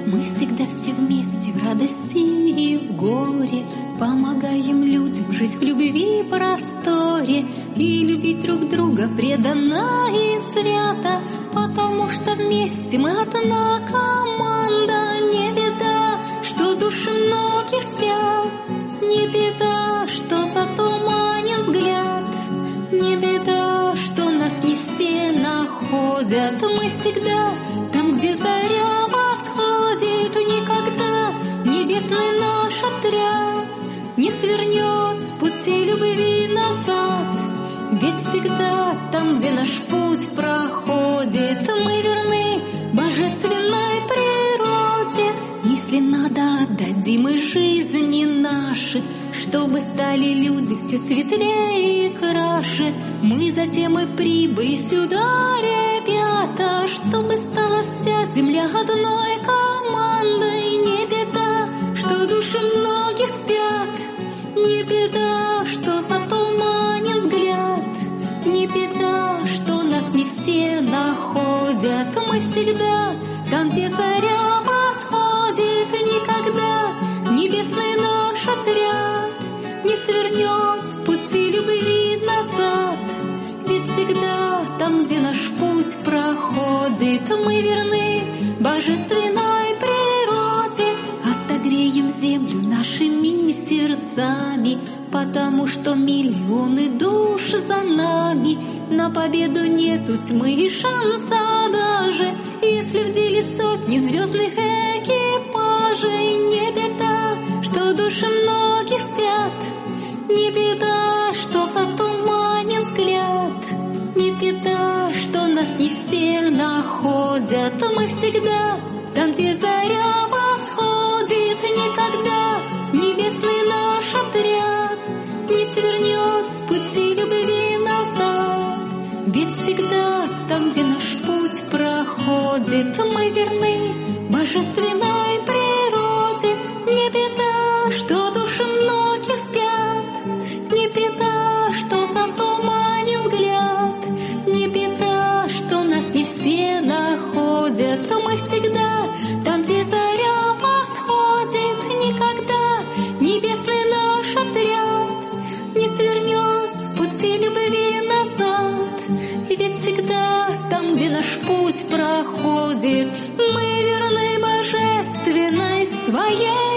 Мы всегда все вместе в радости и в горе, помогаем людям жить в любви и просторе и любить друг друга преданно и свято, потому что вместе мы одна команда. Не беда, что души многих спят, не беда, что затуманен взгляд, не беда, что нас не все находят. Мы всегда там, где заря восходит, никогда небесный наш отряд не свернет с пути любви назад. Ведь всегда там, где наш путь проходит, мы верны божественной природе. Если надо, отдадим и жизни наши, чтобы стали люди все светлее и краше. Мы затем и прибыли сюда, ребята, чтобы стала вся земля одной командой. Не беда, что души многих спят, не беда, что затуманен взгляд, не беда, что нас не все находят. Мы всегда там, где заря восходит, никогда небесный наш отряд не свернет с пути любви назад. Ведь всегда там, где наш путь проходит, мы верны божественной природе. Отогреем землю нашими сердцами, потому что миллионы душ за нами. На победу нету тьмы и шанса даже, если в деле сотни звездных экипажей. Не беда, что души многих спят, не беда, что затуманен взгляд, не беда, что нас не все находят. Мы всегда там, где заря восходит, никогда небесный наш отряд не свернет с пути любви назад. Ведь всегда там, где наш путь проходит, мы верны божественной природе. Не беда, что души многих спят, не беда, что затуманен взгляд, не беда, что нас не все находят. Мы всегда там, где заря восходит, никогда небесный наш отряд не свернет с пути любви назад. Ведь всегда там, где наш путь проходит, мы верны божественной своей